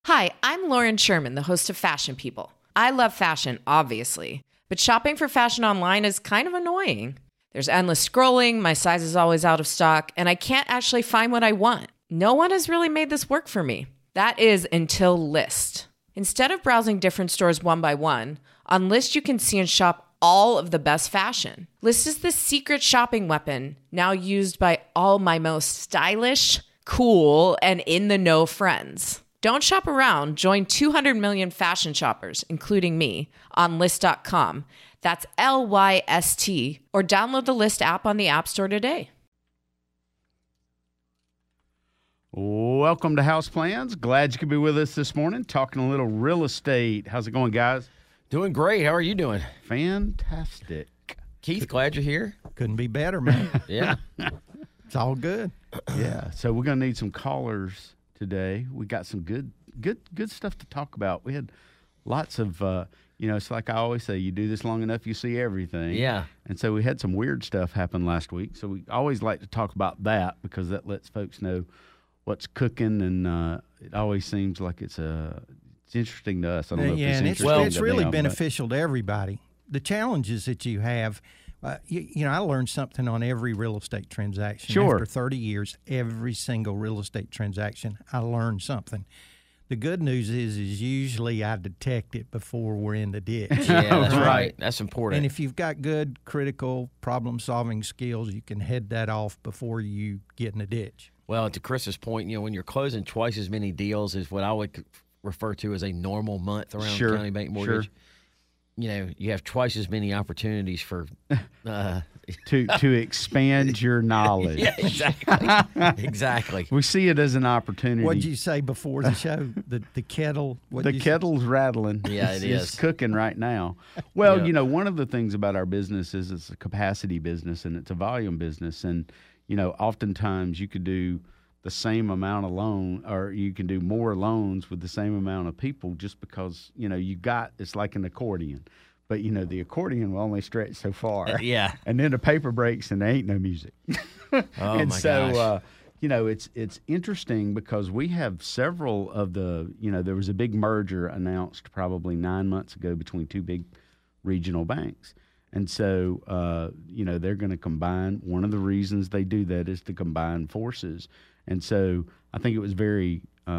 Hi, I'm Lauren Sherman, the host of Fashion People. I love fashion, obviously, but shopping for fashion online is kind of annoying. There's endless scrolling, my size is always out of stock, and I can't actually find what I want. No one has really made this work for me. That is until Lyst. Instead of browsing different stores one by one, on Lyst you can see and shop all of the best fashion. Lyst is the secret shopping weapon, now used by all my most stylish, cool, and in-the-know friends. Don't shop around. Join 200 million fashion shoppers, including me, on Lyst.com. That's Lyst, or download the Lyst app on the App Store today. Welcome to House Plans. Glad you could be with us this morning, talking a little real estate. How's it going, guys? Doing great. How are you doing? Fantastic. Keith, glad you're here. Couldn't be better, man. Yeah. It's all good. Yeah, so we're going to need some callers today. We got some good stuff to talk about. We had lots of, it's like I always say, you do this long enough, you see everything. Yeah. And so we had some weird stuff happen last week. So we always like to talk about that because that lets folks know what's cooking, and it always seems like it's interesting to us. I don't know if it's interesting and it's to really them, beneficial to everybody. The challenges that you have, I learned something on every real estate transaction. Sure. After 30 years, every single real estate transaction, I learned something. The good news is usually I detect it before we're in the ditch. Yeah, that's right. That's important. And if you've got good critical problem-solving skills, you can head that off before you get in the ditch. Well, to Chris's point, when you're closing twice as many deals as what I would refer to as a normal month around County Bank Mortgage, you have twice as many opportunities for to expand your knowledge. Yeah, exactly. Exactly. We see it as an opportunity. What did you say before the show? The kettle? The kettle's rattling. Yeah, it's cooking right now. Well, Yeah. One of the things about our business is it's a capacity business and it's a volume business. And, oftentimes you could do the same amount of loan, or you can do more loans with the same amount of people just because, it's like an accordion. But, the accordion will only stretch so far. Yeah. And then the paper breaks and there ain't no music. Oh, and my so, gosh. it's interesting because we have several of the, there was a big merger announced probably 9 months ago between two big regional banks. And so, they're going to combine. One of the reasons they do that is to combine forces. And so I think it was very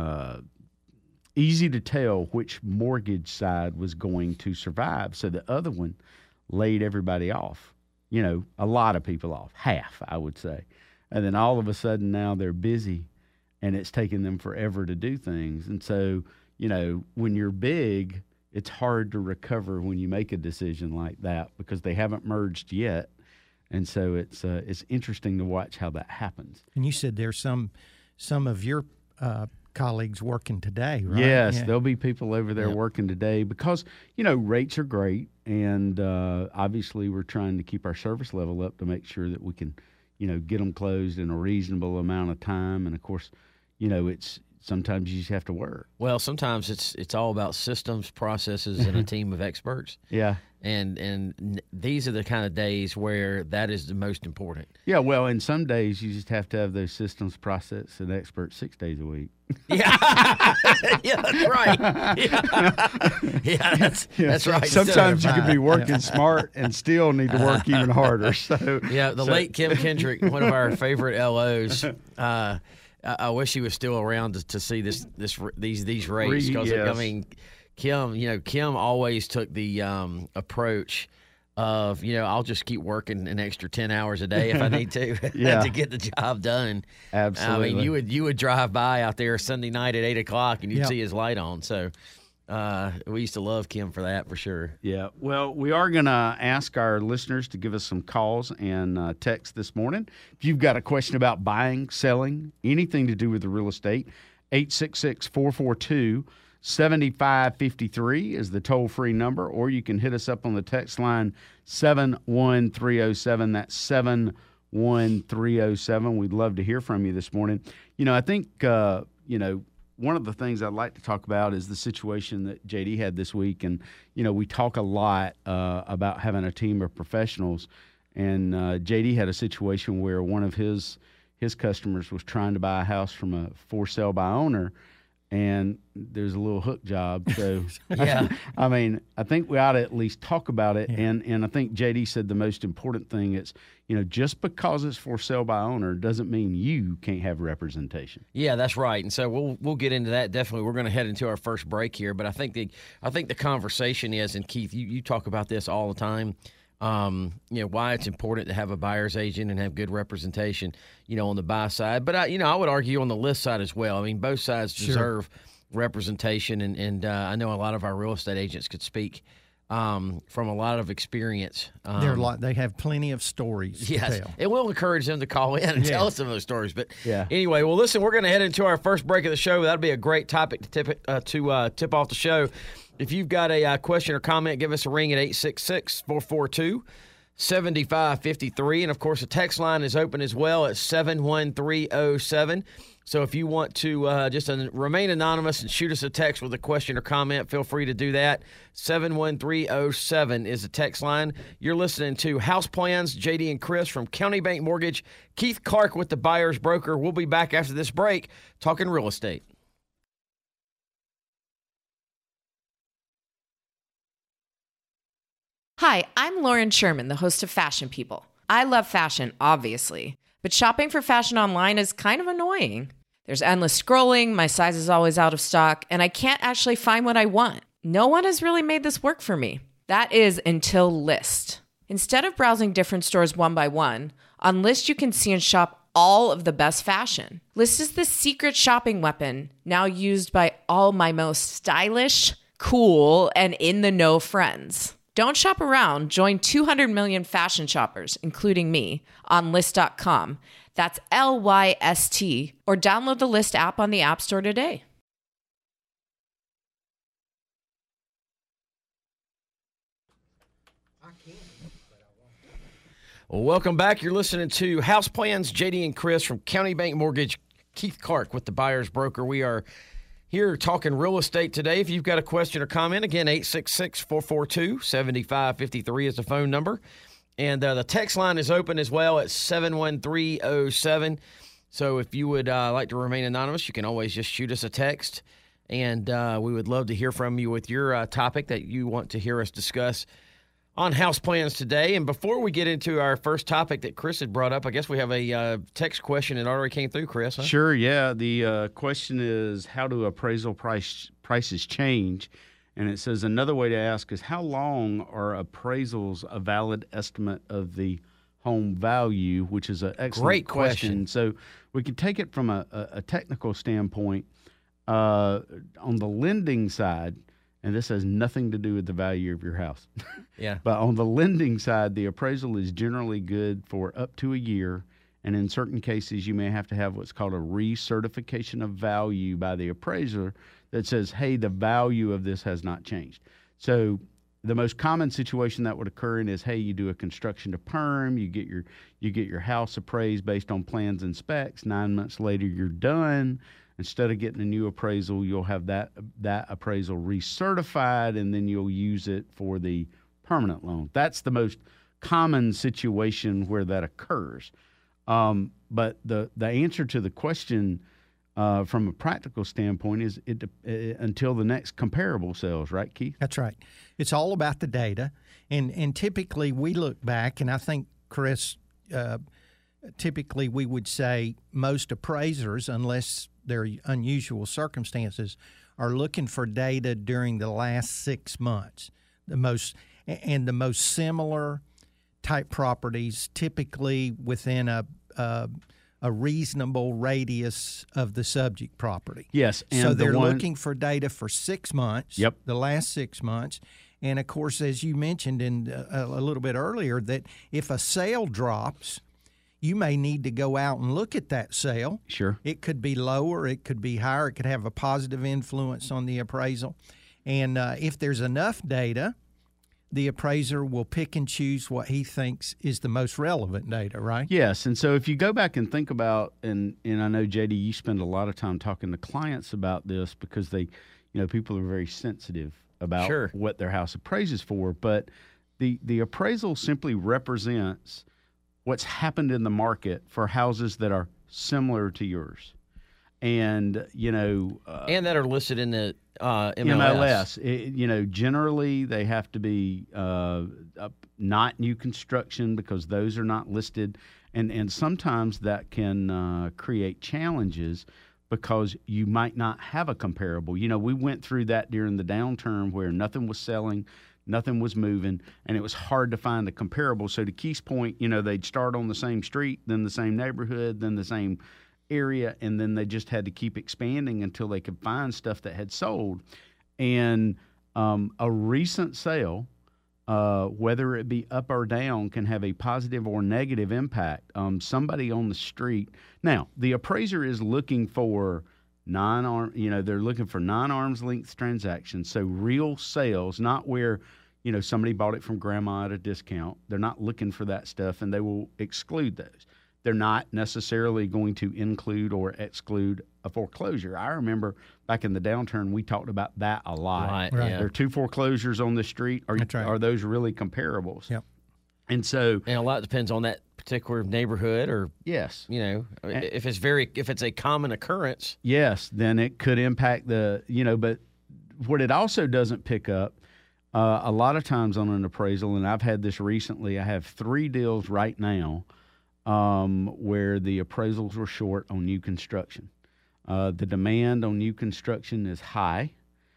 easy to tell which mortgage side was going to survive. So the other one laid everybody off, a lot of people off, half, I would say. And then all of a sudden now they're busy and it's taking them forever to do things. And so, when you're big, it's hard to recover when you make a decision like that because they haven't merged yet. And so it's interesting to watch how that happens. And you said there's some of your colleagues working today, right? Yes, Yeah. There'll be people over there working today because, rates are great. And obviously we're trying to keep our service level up to make sure that we can, get them closed in a reasonable amount of time. And, of course, it's sometimes you just have to work. Well, sometimes it's all about systems, processes, and a team of experts. Yeah. And these are the kind of days where that is the most important. Yeah, well, in some days you just have to have those systems, process, and experts 6 days a week. Yeah, yeah, that's right. Yeah, that's right. Sometimes you can be working smart and still need to work even harder. So late Kim Kendrick, one of our favorite LOs. I wish he was still around to see these rates because Yes. Kim always took the approach of I'll just keep working an extra 10 hours a day if I need to to get the job done. Absolutely. I mean, you would drive by out there Sunday night at 8:00 and you'd see his light on. So we used to love Kim for that, for sure. Yeah. Well, we are going to ask our listeners to give us some calls and text this morning. If you've got a question about buying, selling, anything to do with the real estate, 866-442-7553 is the toll-free number, or you can hit us up on the text line 71307. That's 71307. We'd love to hear from you this morning. I think, one of the things I'd like to talk about is the situation that JD had this week. And, we talk a lot about having a team of professionals. And JD had a situation where one of his customers was trying to buy a house from a for sale by owner. and there's a little hook job. So, yeah, I mean, I think we ought to at least talk about it. Yeah. And I think JD said the most important thing is, just because it's for sale by owner doesn't mean you can't have representation. Yeah, that's right. And so we'll get into that. Definitely, we're going to head into our first break here. But I think the conversation is, and Keith, you talk about this all the time. Why it's important to have a buyer's agent and have good representation, on the buy side. But I would argue on the list side as well. I mean, both sides deserve representation, and I know a lot of our real estate agents could speak from a lot of experience. They have plenty of stories to tell. It will encourage them to call in and tell us some of those stories. But Yeah. Anyway, well, listen, we're going to head into our first break of the show. That'll be a great topic to tip off the show. If you've got a question or comment, give us a ring at 866-442-7553. And, of course, the text line is open as well at 71307. So if you want to just remain anonymous and shoot us a text with a question or comment, feel free to do that. 71307 is the text line. You're listening to House Plans, JD and Chris from County Bank Mortgage. Keith Clark with the Buyer's Broker. We'll be back after this break talking real estate. Hi, I'm Lauren Sherman, the host of Fashion People. I love fashion, obviously, but shopping for fashion online is kind of annoying. There's endless scrolling, my size is always out of stock, and I can't actually find what I want. No one has really made this work for me. That is until List. Instead of browsing different stores one by one, on List you can see and shop all of the best fashion. List is the secret shopping weapon now used by all my most stylish, cool, and in-the-know friends. Don't shop around. Join 200 million fashion shoppers, including me, on List.com. That's LYST. Or download the List app on the App Store today. Well, welcome back. You're listening to House Plans, JD and Chris from County Bank Mortgage. Keith Clark with the Buyer's Broker. We are here talking real estate today. If you've got a question or comment, again, 866-442-7553 is the phone number. And the text line is open as well at 71307. So if you would like to remain anonymous, you can always just shoot us a text. And we would love to hear from you with your topic that you want to hear us discuss on House Plans today. And before we get into our first topic that Chris had brought up, I guess we have a text question that already came through, Chris. Huh? Sure, yeah. The question is, how do appraisal prices change? And it says another way to ask is, how long are appraisals a valid estimate of the home value, which is an excellent Great question. So we can take it from a technical standpoint. On the lending side, and this has nothing to do with the value of your house. Yeah. But on the lending side, the appraisal is generally good for up to a year. And in certain cases, you may have to have what's called a recertification of value by the appraiser that says, hey, the value of this has not changed. So the most common situation that would occur in is, hey, you do a construction to perm, you get your house appraised based on plans and specs. 9 months later, you're done. Instead of getting a new appraisal, you'll have that appraisal recertified, and then you'll use it for the permanent loan. That's the most common situation where that occurs. But the answer to the question from a practical standpoint is until the next comparable sells, right, Keith? That's right. It's all about the data. And typically we look back, and I think, Chris, typically we would say most appraisers, unless there are unusual circumstances, are looking for data during the last 6 months. The most similar type properties, typically within a reasonable radius of the subject property. Yes. And so they're looking for data for 6 months, Yep. the last 6 months. And, of course, as you mentioned a little bit earlier, that if a sale drops, you may need to go out and look at that sale. Sure. It could be lower. It could be higher. It could have a positive influence on the appraisal. And if there's enough data, the appraiser will pick and choose what he thinks is the most relevant data, right? Yes. And so if you go back and think about, and I know, JD, you spend a lot of time talking to clients about this because people are very sensitive about Sure. what their house appraises for. But the appraisal simply represents what's happened in the market for houses that are similar to yours. and and that are listed in the MLS. MLS. Generally they have to be not new construction because those are not listed, and sometimes that can create challenges because you might not have a comparable. We went through that during the downturn where nothing was selling, nothing was moving, and it was hard to find a comparable. So to Keith's point, they'd start on the same street, then the same neighborhood, then the same area, and then they just had to keep expanding until they could find stuff that had sold. And a recent sale, whether it be up or down, can have a positive or negative impact. Somebody on the street. Now, the appraiser is looking for they're looking for non-arm's length transactions. So real sales, not where, somebody bought it from grandma at a discount. They're not looking for that stuff, and they will exclude those. They're not necessarily going to include or exclude a foreclosure. I remember back in the downturn, we talked about that a lot. Right. There are 2 foreclosures on the street. That's right. Are those really comparables? Yep. And so, and a lot depends on that particular neighborhood, or yes, if it's a common occurrence. Yes, then it could impact But what it also doesn't pick up, a lot of times on an appraisal, and I've had this recently. I have 3 deals right now where the appraisals were short on new construction. The demand on new construction is high.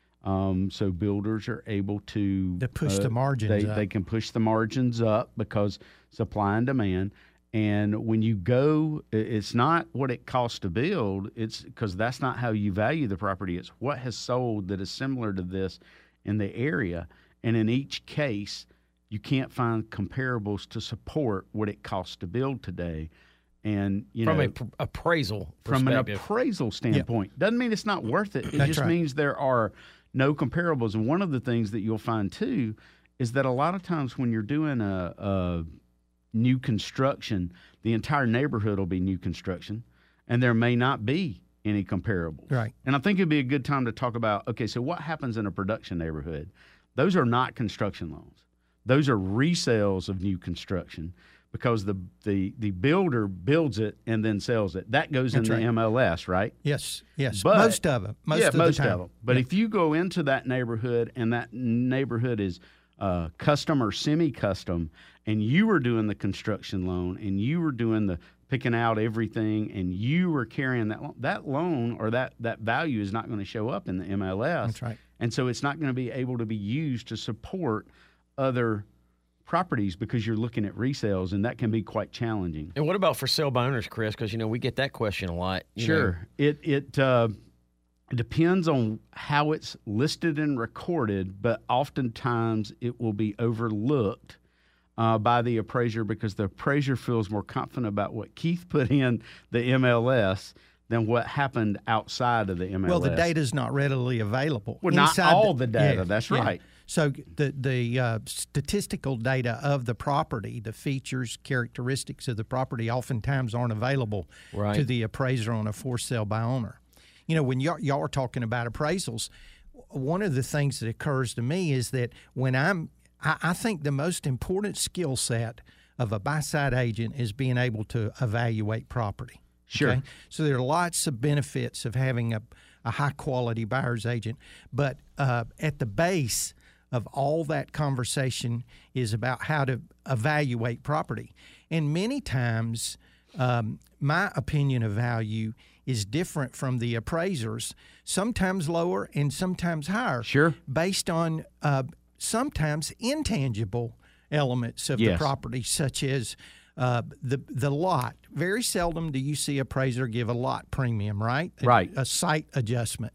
So builders are able to push the margins up. They can push the margins up because supply and demand. And when you go, it's not what it costs to build. It's because that's not how you value the property. It's what has sold that is similar to this in the area. And in each case, you can't find comparables to support what it costs to build today. And from an appraisal standpoint, doesn't mean it's not worth it. It just means there are no comparables. And one of the things that you'll find too is that a lot of times when you're doing a new construction, the entire neighborhood will be new construction, and there may not be any comparables. Right. And I think it'd be a good time to talk about, okay, so what happens in a production neighborhood? Those are not construction loans. Those are resales of new construction because the builder builds it and then sells it. That goes in the MLS, right? Yes. But, most of them. Most of them. But if you go into that neighborhood and that neighborhood is custom or semi-custom, and you were doing the construction loan and you were doing the picking out everything and you were carrying that loan or that value is not going to show up in the MLS. That's right. And so it's not going to be able to be used to support other properties because you're looking at resales, and that can be quite challenging. And what about for sale by owners, Chris? Because, we get that question a lot. Sure. It depends on how it's listed and recorded, but oftentimes it will be overlooked by the appraiser because the appraiser feels more confident about what Keith put in the MLS than what happened outside of the MLS. Well, the data is not readily available. Well, not all the data. That's right. So the statistical data of the property, the features, characteristics of the property, oftentimes aren't available to the appraiser on a for sale by owner. When y'all are talking about appraisals, one of the things that occurs to me is that when I think the most important skill set of a buy-side agent is being able to evaluate property. Sure. Okay? So there are lots of benefits of having a high-quality buyer's agent, but at the base of all that conversation is about how to evaluate property. And many times, my opinion of value is different from the appraisers, sometimes lower and sometimes higher. Sure. Based on sometimes intangible elements of the property, such as the lot. Very seldom do you see appraiser give a lot premium, right? Right. A site adjustment.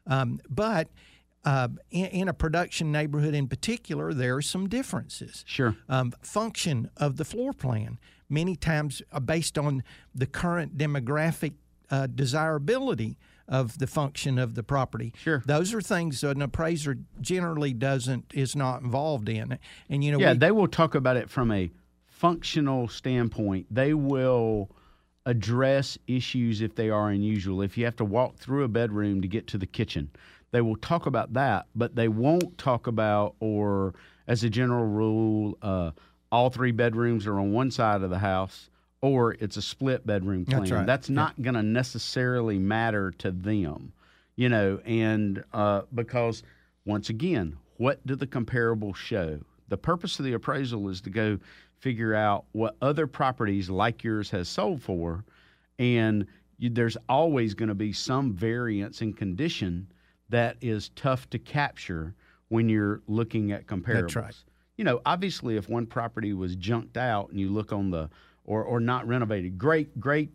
But in a production neighborhood in particular, there are some differences. Sure. Function of the floor plan, many times based on the current demographic desirability of the function of the property. Sure. Those are things that an appraiser generally is not involved in. And they will talk about it from a functional standpoint. They will address issues if they are unusual. If you have to walk through a bedroom to get to the kitchen, they will talk about that, but they won't talk about, or as a general rule, all 3 bedrooms are on one side of the house, or it's a split bedroom plan. That's right. That's not going to necessarily matter to them, you know, and because once again, what do the comparables show? The purpose of the appraisal is to go figure out what other properties like yours has sold for, and there's always going to be some variance in condition that is tough to capture when you're looking at comparables. That's right. You know, obviously, if one property was junked out and you look on the or not renovated, great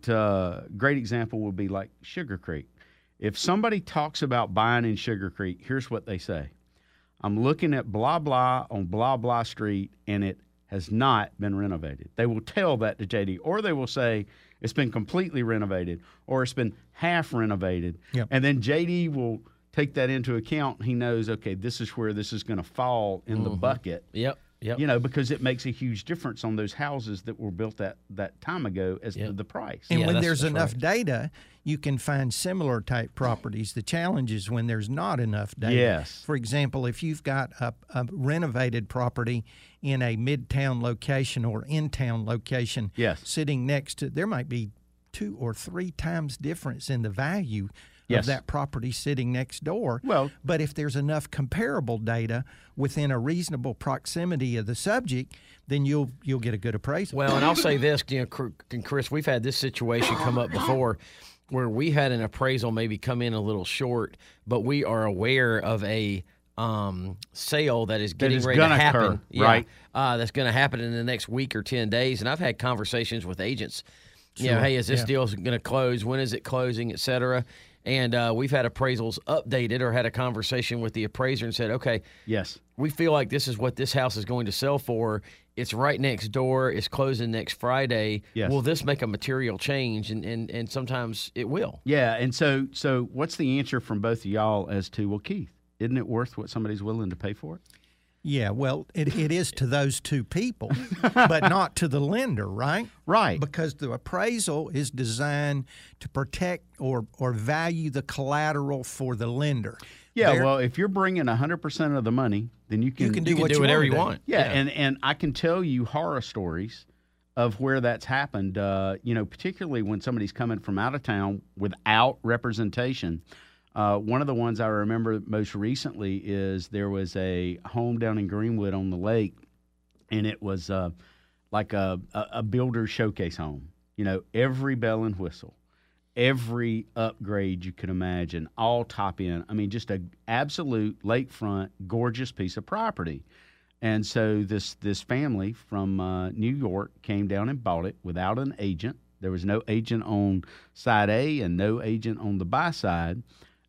example would be like Sugar Creek. If somebody talks about buying in Sugar Creek, here's what they say: I'm looking at blah blah on blah blah street, and it has not been renovated. They will tell that to JD, or they will say it's been completely renovated, or it's been half renovated, Yep. and then JD will take that into account. He knows, okay, this is where this is going to fall in the bucket. Yep. You know, because it makes a huge difference on those houses that were built that time ago as to the price. And Yeah, when that's- there's that's enough right. data, you can find similar type properties. The challenge is when there's not enough data. Yes. For example, if you've got a renovated property in a midtown location or in-town location, Yes. sitting next to, there might be 2 or 3 times difference in the value Yes. of that property sitting next door. Well- but if there's enough comparable data within a reasonable proximity of the subject, then you'll get a good appraisal. Well, and I'll say this, you know, Chris, we've had this situation come up before where we had an appraisal maybe come in a little short, but we are aware of a sale that is getting is ready to gonna happen. occur, right? That's going to happen in the next week or 10 days. And I've had conversations with agents, you know, Sure, hey, is this yeah. deal going to close? When is it closing, et cetera? And we've had appraisals updated or had a conversation with the appraiser and said, okay, Yes. we feel like this is what this house is going to sell for. It's right next door. It's closing next Friday. Yes. Will this make a material change? And sometimes it will. Yeah, and so what's the answer from both of y'all as to, well, Keith, isn't it worth what somebody's willing to pay for it? Yeah, well, it is to those two people, but not to the lender, right? Right. Because the appraisal is designed to protect or value the collateral for the lender. Yeah, They're- well, if you're bringing 100% of the money, then you can can do You can what do you whatever wanna you do. want. Yeah, and I can tell you horror stories of where that's happened. You know, particularly when somebody's coming from out of town without representation. One of the ones I remember most recently is there was a home down in Greenwood on the lake, and it was like a builder's showcase home. You know, every bell and whistle, every upgrade you could imagine, all top end. I mean, just an absolute lakefront, gorgeous piece of property. And so this family from New York came down and bought it without an agent. There was no agent on side A and no agent on the buy side.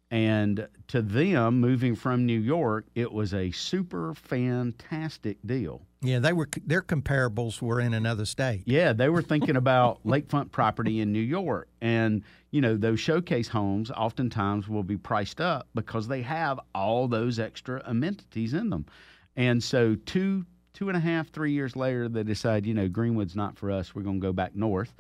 And to them, moving from New York, it was a super fantastic deal. Yeah, their comparables were in another state. Yeah, they were thinking about lakefront property in New York. And, you know, those showcase homes oftentimes will be priced up because they have all those extra amenities in them. And so 2.5, 3 years later, they decide, you know, Greenwood's not for us. We're going to go back north.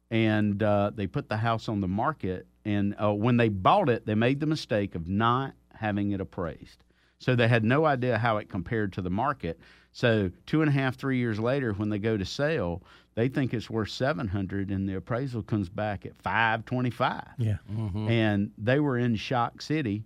And they put the house on the market. And when they bought it, they made the mistake of not having it appraised. So they had no idea how it compared to the market. So 2.5, 3 years later, when they go to sell, they think it's worth $700, and the appraisal comes back at $525. Yeah. And they were in shock city,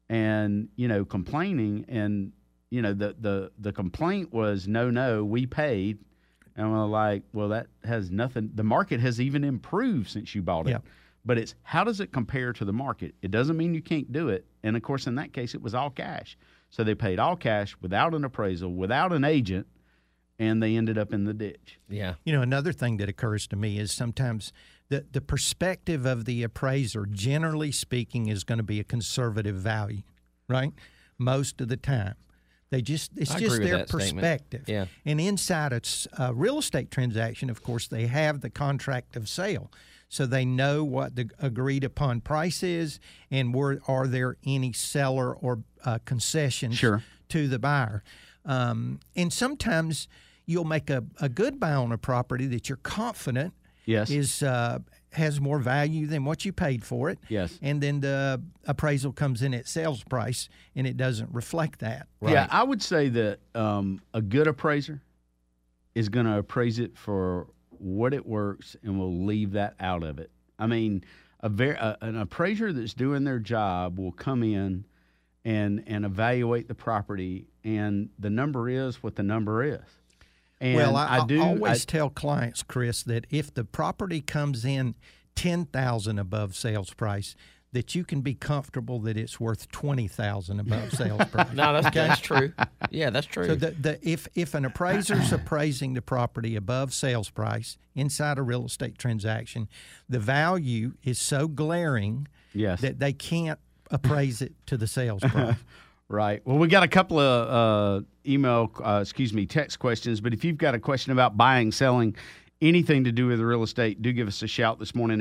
and you know, complaining. And you know, the complaint was, no, we paid. And we're like, well, that has nothing. The market has even improved since you bought it. Yeah. But it's how does it compare to the market? It doesn't mean you can't do it. And of course, in that case, it was all cash. So they paid all cash without an appraisal, without an agent, and they ended up in the ditch. Yeah. You know, another thing that occurs to me is sometimes the perspective of the appraiser, generally speaking, is going to be a conservative value, right? Most of the time. It's I just agree with their that statement. perspective. Yeah. And inside a real estate transaction, of course, they have the contract of sale. So they know what the agreed upon price is, and are there any seller or concessions Sure. to the buyer. And sometimes you'll make a good buy on a property that you're confident Yes. is has more value than what you paid for it. Yes. And then the appraisal comes in at sales price, and it doesn't reflect that. Yeah, I would say that a good appraiser is going to appraise it for what it works and will leave that out of it. I mean, an appraiser that's doing their job will come in and evaluate the property, and the number is what the number is. And well, I always tell clients, Chris, that if the property comes in $10,000 above sales price, that you can be comfortable that it's worth $20,000 above sales price. No, that's true. Yeah, that's true. So if an appraiser's appraising the property above sales price inside a real estate transaction, the value is so glaring that they can't appraise it to the sales price. Right. Well, we got a couple of text questions, but if you've got a question about buying, selling, anything to do with real estate, do give us a shout this morning,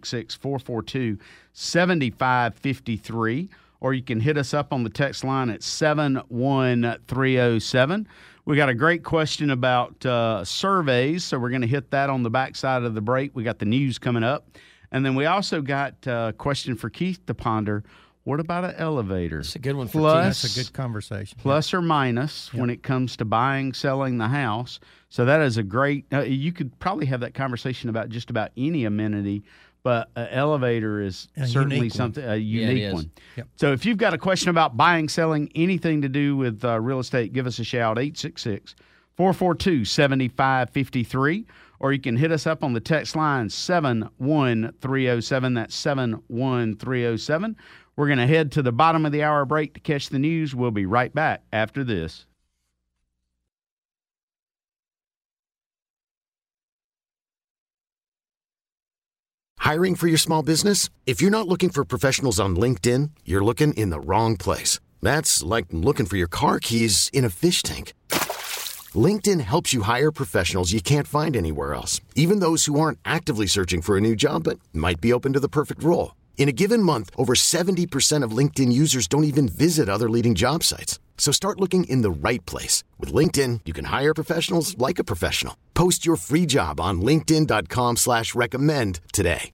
866-442-7553, or you can hit us up on the text line at 71307. We got a great question about surveys, so we're going to hit that on the backside of the break. We got the news coming up. And then we also got a question for Keith to ponder. What about an elevator? That's a good one for Keith. That's a good conversation. Plus or minus when it comes to buying, selling the house. So that is a great you could probably have that conversation about just about any amenity, but an elevator is certainly something, a unique one. Yep. So if you've got a question about buying, selling, anything to do with real estate, give us a shout, 866-442-7553, or you can hit us up on the text line 71307. That's 71307. We're going to head to the bottom of the hour break to catch the news. We'll be right back after this. Hiring for your small business? If you're not looking for professionals on LinkedIn, you're looking in the wrong place. That's like looking for your car keys in a fish tank. LinkedIn helps you hire professionals you can't find anywhere else, even those who aren't actively searching for a new job but might be open to the perfect role. In a given month, over 70% of LinkedIn users don't even visit other leading job sites. So start looking in the right place. With LinkedIn, you can hire professionals like a professional. Post your free job on linkedin.com/recommend today.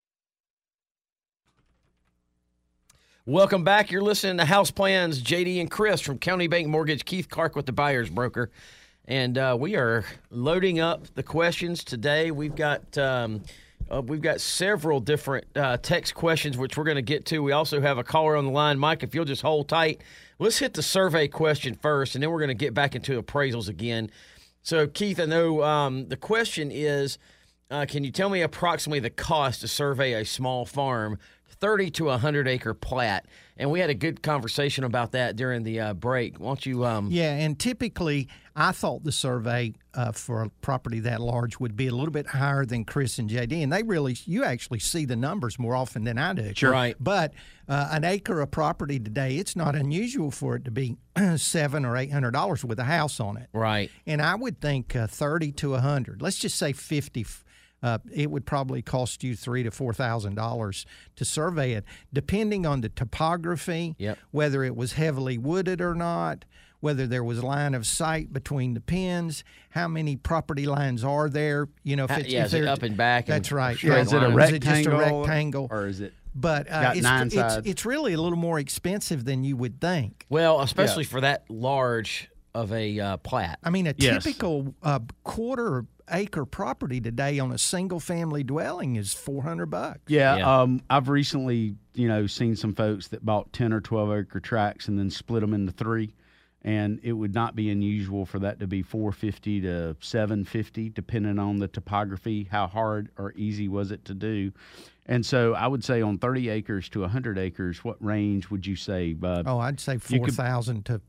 Welcome back. You're listening to House Plans, JD and Chris from County Bank Mortgage, Keith Clark with the buyer's broker. And we are loading up the questions today. We've got several different text questions, which we're going to get to. We also have a caller on the line. Mike, if you'll just hold tight. Let's hit the survey question first, and then we're going to get back into appraisals again. So, Keith, I know the question is, can you tell me approximately the cost to survey a small farm, 30 to 100-acre plat? And we had a good conversation about that during the break. Won't you? Yeah, and typically I thought the survey for a property that large would be a little bit higher than Chris and JD, and you actually see the numbers more often than I do. Sure. Right. But an acre of property today, it's not unusual for it to be $700 or $800 with a house on it. Right. And I would think 30 to 100. Let's just say 50. It would probably cost you $3,000 to $4,000 to survey it, depending on the topography, whether it was heavily wooded or not, whether there was line of sight between the pins, how many property lines are there. You know, is it up and back? That's right. Sure. Is it a rectangle? Is it just a rectangle? Or is it But it's really a little more expensive than you would think. Well, especially for that large of a plat. I mean, a typical quarter-acre property today on a single-family dwelling is $400. Yeah. I've recently, seen some folks that bought 10 or 12-acre tracts and then split them into three, and it would not be unusual for that to be $450 to $750, depending on the topography, how hard or easy was it to do. And so I would say on 30 acres to 100 acres, what range would you say, Bud? Oh, I'd say 4,000 to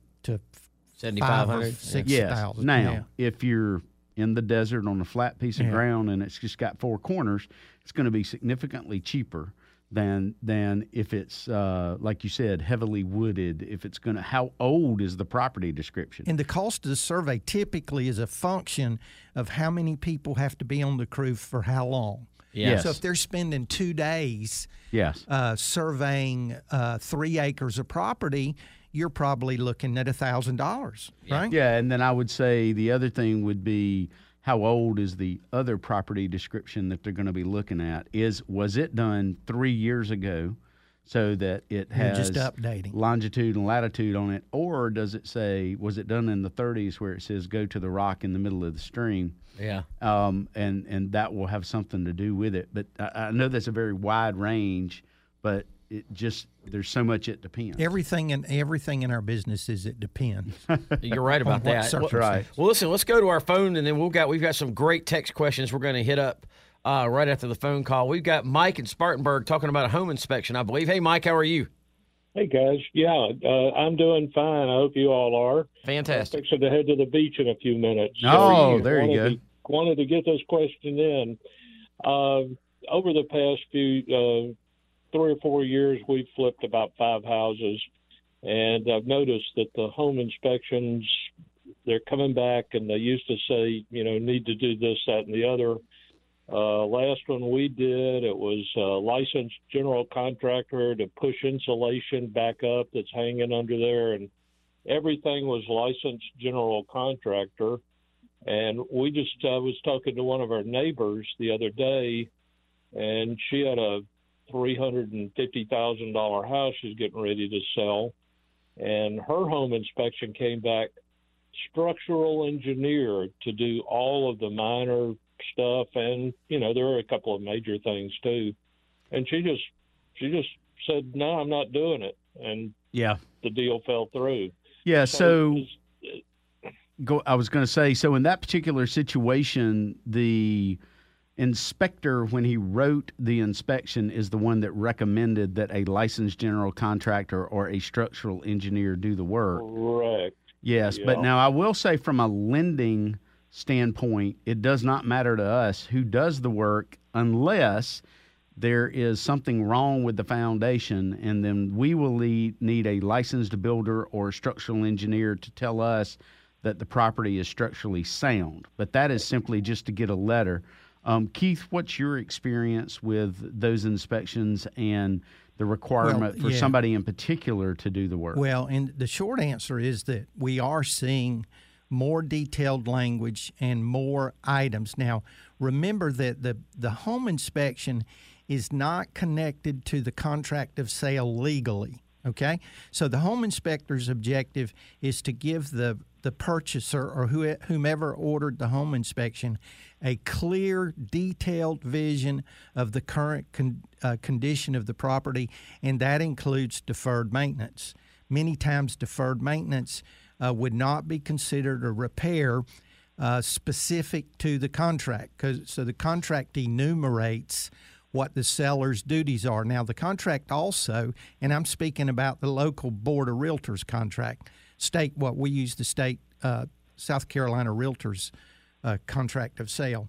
7,500, 6,000. Yes. Now, if you're in the desert on a flat piece of ground and it's just got four corners, it's going to be significantly cheaper than if it's like you said, heavily wooded. If it's going to, how old is the property description? And the cost of the survey typically is a function of how many people have to be on the crew for how long. Yes. So if they're spending 2 days surveying 3 acres of property, you're probably looking at $1,000, right? Yeah, and then I would say the other thing would be how old is the other property description that they're going to be looking at? Was it done 3 years ago so that it You're has just updating. longitude and latitude on it? Or does it say, was it done in the 30s where it says go to the rock in the middle of the stream? Yeah. And that will have something to do with it. But I know that's a very wide range, but it just, there's so much it depends. Everything in our business is it depends. You're right about that. circumstance. Right. Well, listen, let's go to our phone, and then we've got some great text questions we're going to hit up right after the phone call. We've got Mike in Spartanburg talking about a home inspection, I believe. Hey, Mike, how are you? Hey, guys. Yeah, I'm doing fine. I hope you all are. Fantastic. I'm fixing to head to the beach in a few minutes. Oh, there you go. Wanted to get this question in. Over the past few 3 or 4 years, we've flipped about 5 houses, and I've noticed that the home inspections, they're coming back, and they used to say, need to do this, that, and the other. Last one we did, it was a licensed general contractor to push insulation back up that's hanging under there, and everything was licensed general contractor. And I was talking to one of our neighbors the other day, and she had a $350,000 house she's getting ready to sell, and her home inspection came back structural engineer to do all of the minor stuff, and there are a couple of major things too. And she just said, "No, I'm not doing it," and Yeah. the deal fell through. Yeah. I was going to say, so in that particular situation, the inspector, when he wrote the inspection, is the one that recommended that a licensed general contractor or a structural engineer do the work. Correct. Yes, Yeah. but now I will say from a lending standpoint, it does not matter to us who does the work unless there is something wrong with the foundation, and then we will need a licensed builder or structural engineer to tell us that the property is structurally sound. But that is simply just to get a letter. Keith, what's your experience with those inspections and the requirement for somebody in particular to do the work? Well, and the short answer is that we are seeing more detailed language and more items. Now, remember that the home inspection is not connected to the contract of sale legally, okay? So the home inspector's objective is to give the purchaser or whomever ordered the home inspection a clear, detailed vision of the current condition of the property, and that includes deferred maintenance. Many times deferred maintenance would not be considered a repair specific to the contract. So the contract enumerates what the seller's duties are. Now, the contract also, and I'm speaking about the local Board of Realtors contract, we use the state South Carolina Realtors contract of sale.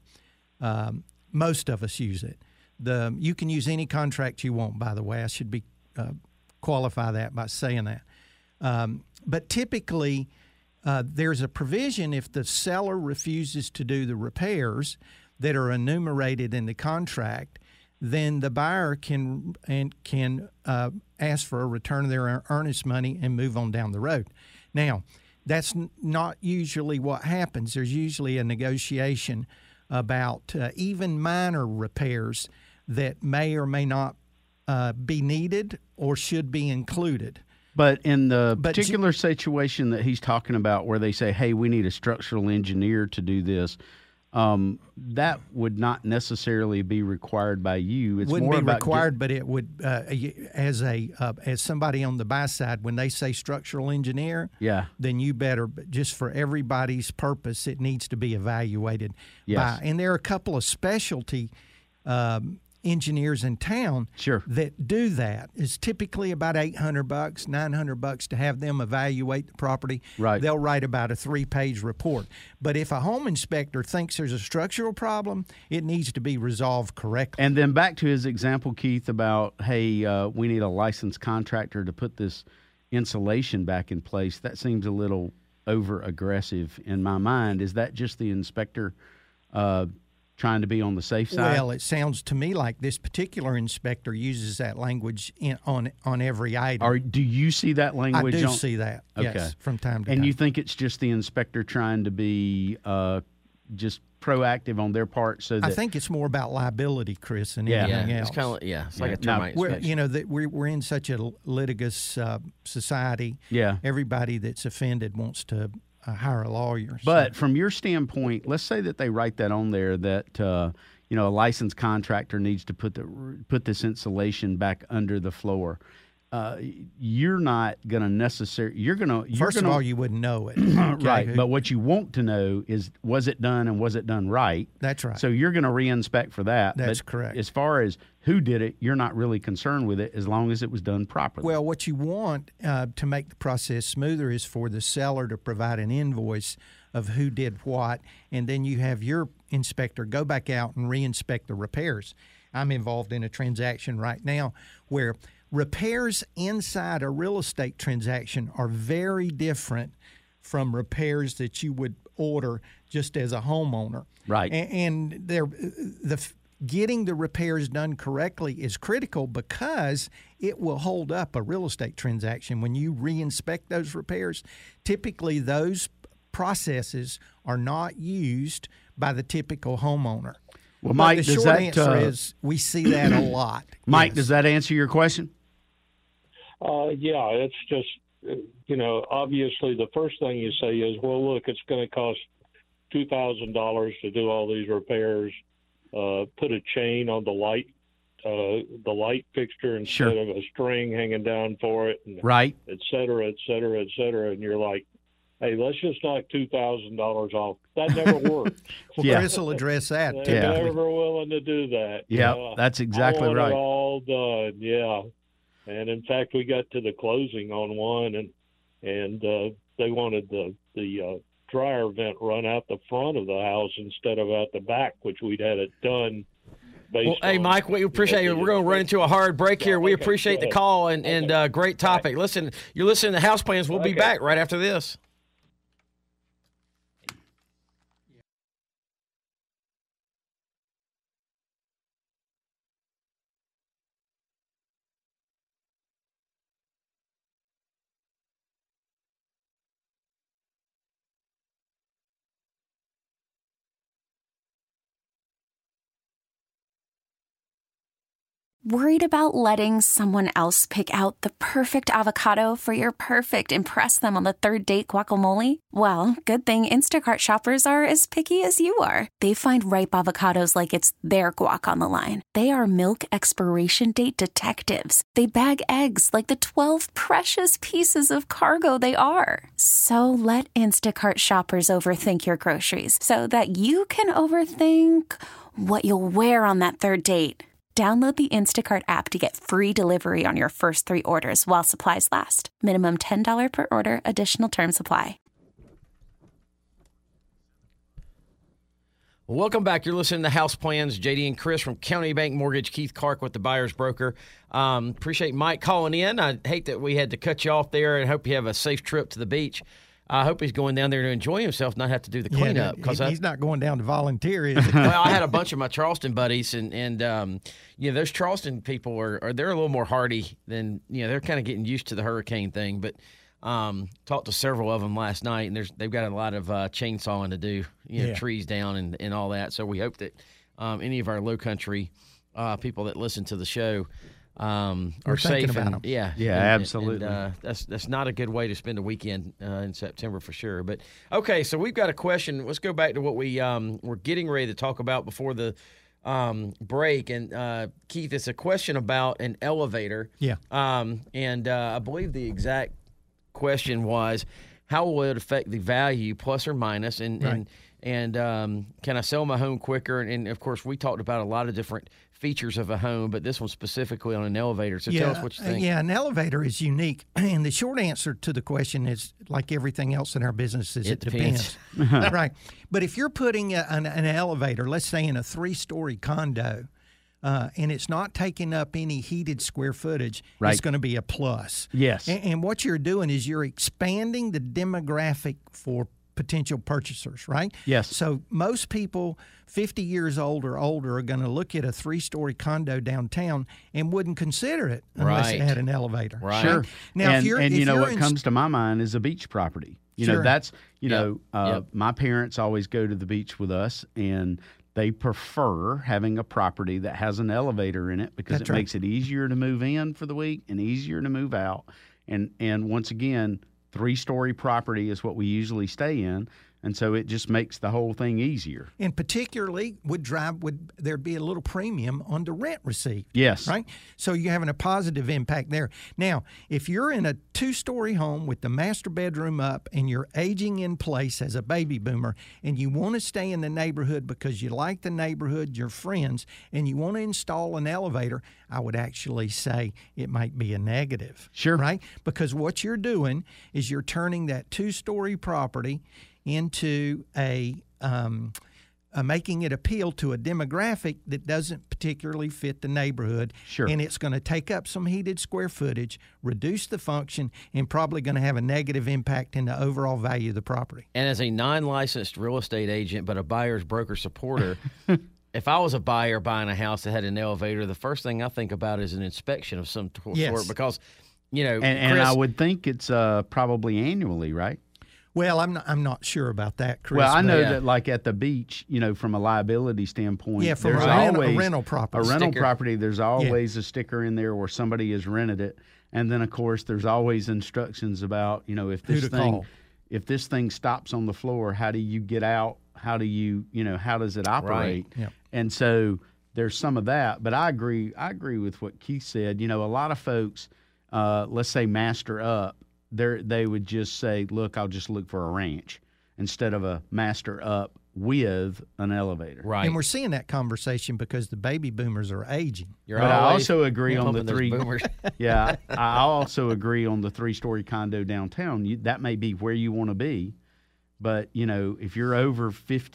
Most of us use it. You can use any contract you want, by the way. I should qualify that by saying that. But typically, there's a provision if the seller refuses to do the repairs that are enumerated in the contract, then the buyer can ask for a return of their earnest money and move on down the road. Now, that's not usually what happens. There's usually a negotiation about even minor repairs that may or may not be needed or should be included. But in the particular situation that he's talking about where they say, hey, we need a structural engineer to do this, that would not necessarily be required by you. It wouldn't be required, but it would, as somebody on the buy side, when they say structural engineer, then you better, just for everybody's purpose, it needs to be evaluated. Yes. And there are a couple of specialty engineers in town that do that. It's typically about $800, $900 to have them evaluate the property. Right. They'll write about a 3-page report. But if a home inspector thinks there's a structural problem, it needs to be resolved correctly. And then back to his example, Keith, about, hey, we need a licensed contractor to put this insulation back in place. That seems a little over-aggressive in my mind. Is that just the inspector trying to be on the safe side? Well, it sounds to me like this particular inspector uses that language on every item. Or do you see that language? I do see that, okay. yes, from time to time. And you think it's just the inspector trying to be just proactive on their part. So that, I think it's more about liability, Chris, than Yeah. anything else. It's kind of it's like a No, termite We're, inspection. you know, that we're in such a litigious society. Yeah. Everybody that's offended wants to hire a lawyer. But from your standpoint, let's say that they write that on there that a licensed contractor needs to put this insulation back under the floor. You're not going to necessarily. First of all, you wouldn't know it. Right. Okay? But what you want to know is, was it done and was it done right? That's right. So you're going to re-inspect for that. That's But correct. As far as who did it, you're not really concerned with it as long as it was done properly. Well, what you want to make the process smoother is for the seller to provide an invoice of who did what, and then you have your inspector go back out and re-inspect the repairs. I'm involved in a transaction right now where repairs inside a real estate transaction are very different from repairs that you would order just as a homeowner. Right. And getting the repairs done correctly is critical because it will hold up a real estate transaction. When you re-inspect those repairs, typically those processes are not used by the typical homeowner. Well, But Mike, the does short that, answer is we see that a lot. Mike, Yes. does that answer your question? Yeah, it's just, obviously the first thing you say is, well, look, it's going to cost $2,000 to do all these repairs. Put a chain on the light fixture instead Sure. of a string hanging down for it, and Right. et cetera, et cetera, et cetera. And you're like, hey, let's just knock $2,000 off. That never works. Yeah. Chris will address that. They're typically. never willing to do that. Yeah, that's exactly I want right. it all done. Yeah. And in fact, we got to the closing on one, and they wanted the dryer vent run out the front of the house instead of out the back, which we'd had it done. Well, hey, Mike, we appreciate it. We're going to run into a hard break here. We Okay, appreciate go the ahead. call and great topic. Listen, you're listening to House Plans. We'll be Okay. back right after this. Worried about letting someone else pick out the perfect avocado for your perfect impress them on the third date guacamole? Well, good thing Instacart shoppers are as picky as you are. They find ripe avocados like it's their guac on the line. They are milk expiration date detectives. They bag eggs like the 12 precious pieces of cargo they are. So let Instacart shoppers overthink your groceries so that you can overthink what you'll wear on that third date. Download the Instacart app to get free delivery on your first 3 orders while supplies last. Minimum $10 per order. Additional terms apply. Welcome back. You're listening to House Plans. JD and Chris from County Bank Mortgage. Keith Clark with the buyer's broker. Appreciate Mike calling in. I hate that we had to cut you off there, and hope you have a safe trip to the beach. I hope he's going down there to enjoy himself, not have to do the cleanup. He's not going down to volunteer, is he? Well, I had a bunch of my Charleston buddies, and those Charleston people they're a little more hardy than they're kind of getting used to the hurricane thing. But talked to several of them last night, and they've got a lot of chainsawing to do, trees down and all that. So we hope that any of our Low Country people that listen to the show are We're thinking safe. about And, them. yeah, Absolutely. That's not a good way to spend a weekend in September for sure. But okay, so we've got a question. Let's go back to what we were getting ready to talk about before the break. And Keith, it's a question about an elevator. Yeah. And I believe the exact question was, how will it affect the value, plus or minus, and can I sell my home quicker? And of course, we talked about a lot of different features of a home, but this one specifically on an elevator. So tell us what you think. Yeah, an elevator is unique. And the short answer to the question is, like everything else in our business, is it depends. Right. But if you're putting an elevator, let's say in a 3-story condo, and it's not taking up any heated square footage, Right. it's going to be a plus. Yes. And what you're doing is you're expanding the demographic for potential purchasers, right? Yes. So most people 50 years old or older are going to look at a 3-story condo downtown and wouldn't consider it unless it Right. had an elevator. Right. Sure. Now, and if you know you're what comes to my mind is a beach property. You know, Sure. that's, Yep. my parents always go to the beach with us, and they prefer having a property that has an elevator in it because That's it right. makes it easier to move in for the week and easier to move out. And once again, 3-story property is what we usually stay in. And so it just makes the whole thing easier. And particularly would there be a little premium on the rent received? Yes. Right? So you're having a positive impact there. Now, if you're in a 2-story home with the master bedroom up and you're aging in place as a baby boomer and you want to stay in the neighborhood because you like the neighborhood, your friends, and you want to install an elevator, I would actually say it might be a negative. Sure. Right? Because what you're doing is you're turning that 2-story property into making it appeal to a demographic that doesn't particularly fit the neighborhood. Sure. And it's going to take up some heated square footage, reduce the function, and probably going to have a negative impact in the overall value of the property. And as a non-licensed real estate agent, but a buyer's broker supporter, if I was a buyer buying a house that had an elevator, the first thing I think about is an inspection of some Yes. sort because, you know, And Chris, I would think it's probably annually, right? Well, I'm not sure about that, Chris. Well, I know Yeah. that, like at the beach, you know, from a liability standpoint, Yeah, from there's a rental- always a rental property. A rental Sticker. property, there's always a sticker in there where somebody has rented it, and then of course there's always instructions about, you know, if Who this to thing, call. if this thing stops on the floor, how do you get out? How do you, how does it operate? Yeah. And so there's some of that, but I agree with what Keith said. You know, a lot of folks, let's say master up, they would just say, look, I'll just look for a ranch instead of a master up with an elevator. right. And we're seeing that conversation because the baby boomers are aging. You're But I always also agree on the pumping those 3. boomers. Yeah, I also agree on the 3-story condo downtown. That may be where you want to be, but you know, if you're over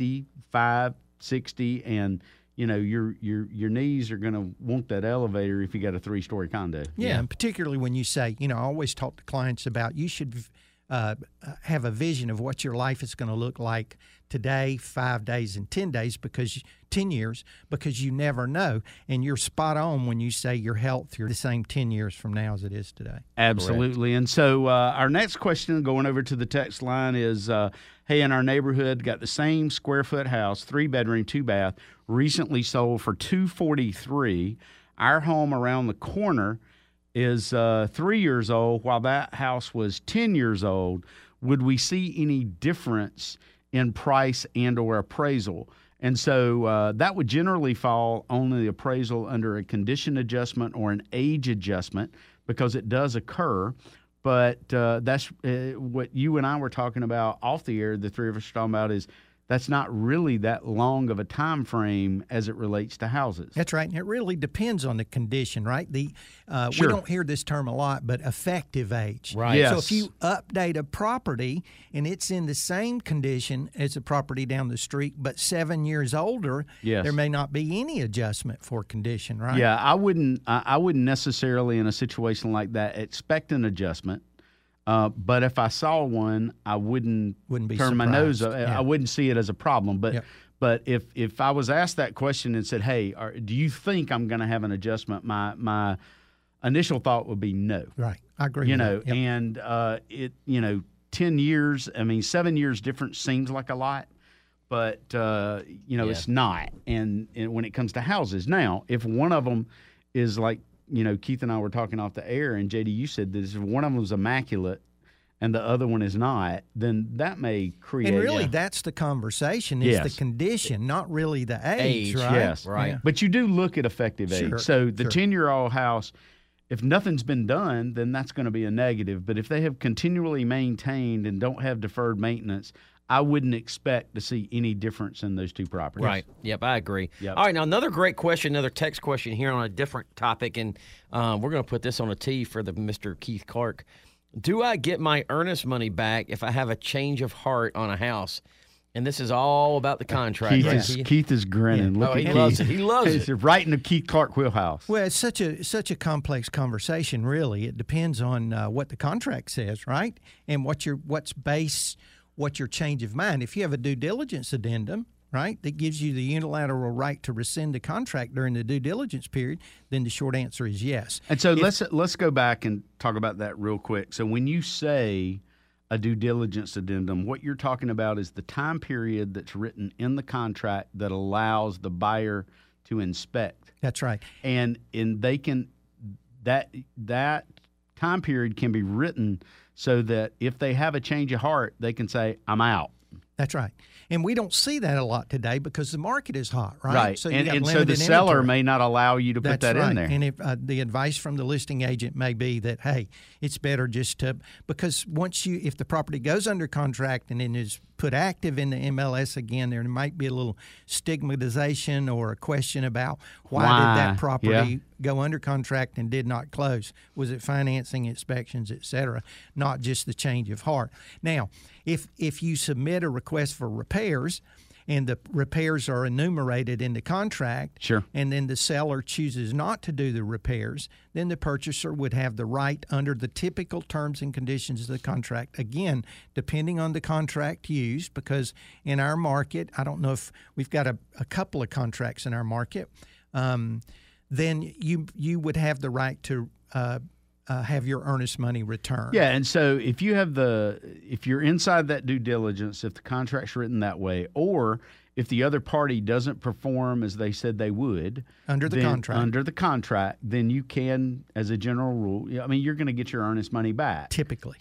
55, 60, and you know your knees are going to want that elevator if you got a 3-story condo. Yeah, and particularly when you say, I always talk to clients about you should have a vision of what your life is going to look like today, 5 days, and 10 days, because 10 years, because you never know. And you're spot on when you say your health, you're the same 10 years from now as it is today. Absolutely. And so our next question, going over to the text line, is hey, in our neighborhood, got the same square foot house, 3-bedroom, 2-bath, recently sold for $243,000. Our home around the corner is 3 years old, while that house was 10 years old. Would we see any difference in price and or appraisal? And so that would generally fall on the appraisal under a condition adjustment or an age adjustment, because it does occur. But that's what you and I were talking about off the air, the three of us were talking about, is that's not really that long of a time frame as it relates to houses. That's right. And it really depends on the condition, right? Sure. We don't hear this term a lot, but effective age. Right. Yes. So if you update a property and it's in the same condition as a property down the street, but 7 years older, Yes. there may not be any adjustment for condition, right? Yeah, I wouldn't necessarily in a situation like that expect an adjustment. But if I saw one, I wouldn't be turn my nose up. surprised. Yeah. I wouldn't see it as a problem. But Yep. but if I was asked that question and said, hey, do you think I'm going to have an adjustment? My initial thought would be no. Right. I agree You with know, that. Yep. and 10 years, 7 years difference seems like a lot, but it's not. And when it comes to houses, now, if one of them is like, Keith and I were talking off the air, and JD, you said that if one of them is immaculate and the other one is not, then that may create. And really, that's the conversation. It's Yes. the condition, not really the age, right? Yes, Right. Yeah. But you do look at effective age. Sure, So the sure. 10-year-old house, if nothing's been done, then that's going to be a negative. But if they have continually maintained and don't have deferred maintenance, I wouldn't expect to see any difference in those two properties. Right. Yep, I agree. Yep. All right, now another great question, another text question here on a different topic, and we're going to put this on a tee for the Mr. Keith Clark. Do I get my earnest money back if I have a change of heart on a house? And this is all about the contract. Keith, right? Keith is grinning. Yeah. Look Oh, at he Keith. loves it. He loves He's it. right in the Keith Clark wheelhouse. Well, it's such a complex conversation. Really, it depends on what the contract says, right? And what's what your change of mind. If you have a due diligence addendum, right, that gives you the unilateral right to rescind the contract during the due diligence period, then the short answer is yes. And so let's go back and talk about that real quick. So when you say a due diligence addendum, what you're talking about is the time period that's written in the contract that allows the buyer to inspect. That's right. And they can that time period can be written so that if they have a change of heart, they can say, I'm out. That's right. And we don't see that a lot today because the market is hot, right? Right. So and so the seller may not allow you to put that in there. And if the advice from the listing agent may be that, hey, it's better just to, because if the property goes under contract and then is put active in the MLS again, there might be a little stigmatization or a question about why did that property go under contract and did not close? Was it financing, inspections, et cetera, not just the change of heart? Now, if you submit a request for repairs and the repairs are enumerated in the contract, sure, and then the seller chooses not to do the repairs, then the purchaser would have the right under the typical terms and conditions of the contract, again, depending on the contract used, because in our market, I don't know if we've got a couple of contracts in our market, then you would have the right to have your earnest money returned. Yeah, and so if you're inside that due diligence, if the contract's written that way, or if the other party doesn't perform as they said they would under the contract, then you can, as a general rule, I mean, you're going to get your earnest money back. Typically.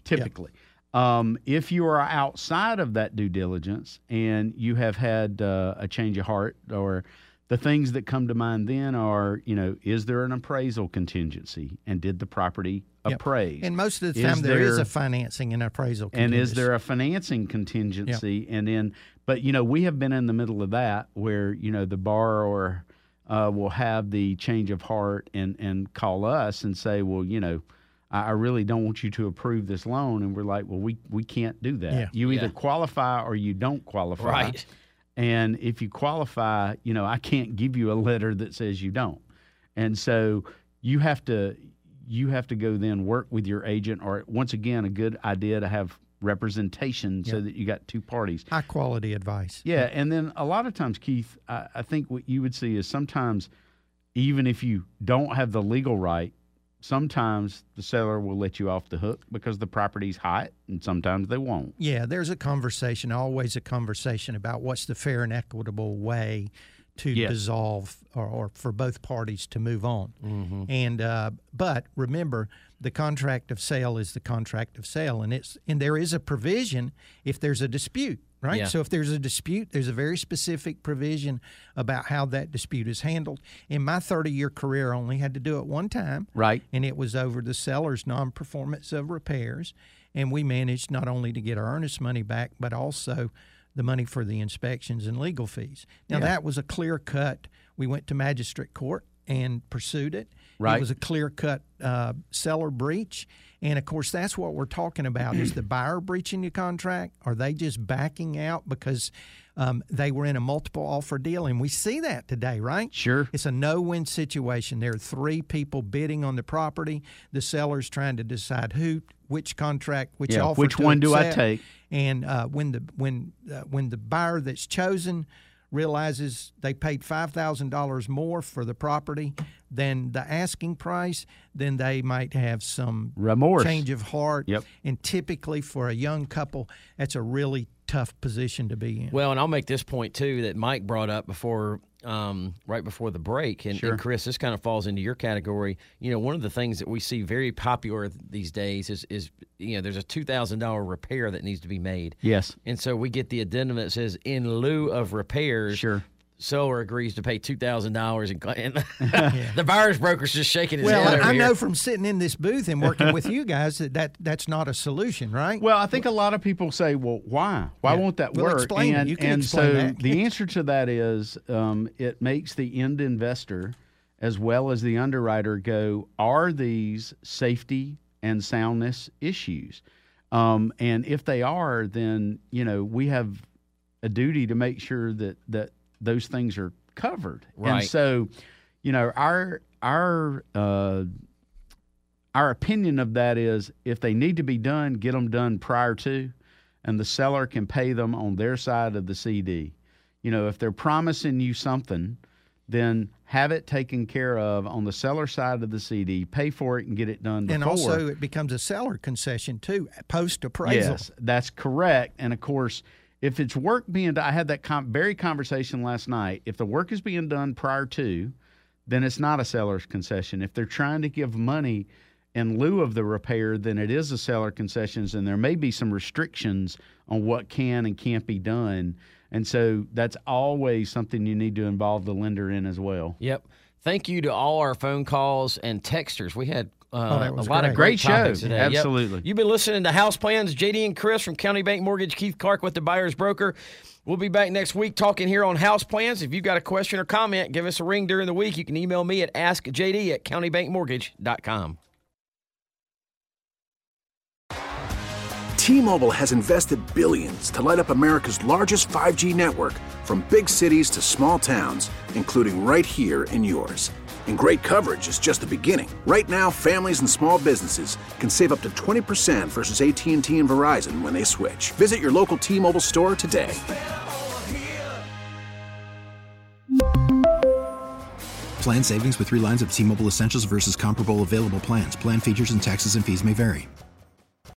If you are outside of that due diligence and you have had a change of heart, or the things that come to mind then are, is there an appraisal contingency, and did the property appraise? And most of the time there is a financing and appraisal contingency. And is there a financing contingency? And then, but, we have been in the middle of that where, the borrower will have the change of heart and call us and say, well, I really don't want you to approve this loan. And we're like, well, we can't do that. Yeah. You either qualify or you don't qualify. Right. And if you qualify, I can't give you a letter that says you don't. And so you have to go then work with your agent, or once again, a good idea to have representation so that you got two parties. High quality advice. Yeah. And then a lot of times, Keith, I think what you would see is sometimes even if you don't have the legal right, sometimes the seller will let you off the hook because the property's hot, and sometimes they won't. Yeah, there's always a conversation about what's the fair and equitable way to dissolve or for both parties to move on. Mm-hmm. And but remember, the contract of sale is the contract of sale, and there is a provision if there's a dispute. Right? Yeah. So if there's a dispute, there's a very specific provision about how that dispute is handled. In my 30-year career, I only had to do it one time. Right. And it was over the seller's non-performance of repairs. And we managed not only to get our earnest money back, but also the money for the inspections and legal fees. Now, that was a clear cut. We went to magistrate court and pursued it. Right. It was a clear-cut seller breach. And, of course, that's what we're talking about. Is the buyer breaching the contract? Are they just backing out because they were in a multiple offer deal? And we see that today, right? Sure. It's a no-win situation. There are three people bidding on the property. The seller's trying to decide which contract, which offer which to one do I accept. take? And when the buyer that's chosen realizes they paid $5,000 more for the property than the asking price, then they might have some remorse, change of heart. Yep. And typically for a young couple, that's a really tough position to be in. Well, and I'll make this point too that Mike brought up before, right before the break, and Chris, this kind of falls into your category. One of the things that we see very popular these days is there's a $2,000 repair that needs to be made. Yes, and so we get the addendum that says in lieu of repairs. Sure. Seller agrees to pay $2,000, and the buyer's broker's just shaking his head over I here. know from sitting in this booth and working with you guys that's not a solution, right? Well, I think a lot of people say, "Well, why? Why won't that work?" Explain it. You can explain that. The answer to that is it makes the end investor as well as the underwriter go, "Are these safety and soundness issues?" And if they are, then we have a duty to make sure that those things are covered. Right. And so, our opinion of that is if they need to be done, get them done prior to. and the seller can pay them on their side of the CD. You know, if they're promising you something, then have it taken care of on the seller side of the CD, pay for it and get it done before. And also it becomes a seller concession too, post-appraisal. Yes, that's correct. And of course, if it's work being done, I had that very conversation last night. If the work is being done prior to, then it's not a seller's concession. If they're trying to give money in lieu of the repair, then it is a seller concessions, and there may be some restrictions on what can and can't be done. And so that's always something you need to involve the lender in as well. Yep. Thank you to all our phone calls and texters. We had a lot of great topics show today. Absolutely. Yep. You've been listening to House Plans. JD and Chris from County Bank Mortgage, Keith Clark with the Buyer's Broker. We'll be back next week talking here on House Plans. If you've got a question or comment, give us a ring during the week. You can email me at askjd@countybankmortgage.com. T-Mobile has invested billions to light up America's largest 5G network, from big cities to small towns, including right here in yours. And great coverage is just the beginning. Right now, families and small businesses can save up to 20% versus AT&T and Verizon when they switch. Visit your local T-Mobile store today. Plan savings with 3 lines of T-Mobile Essentials versus comparable available plans. Plan features and taxes and fees may vary.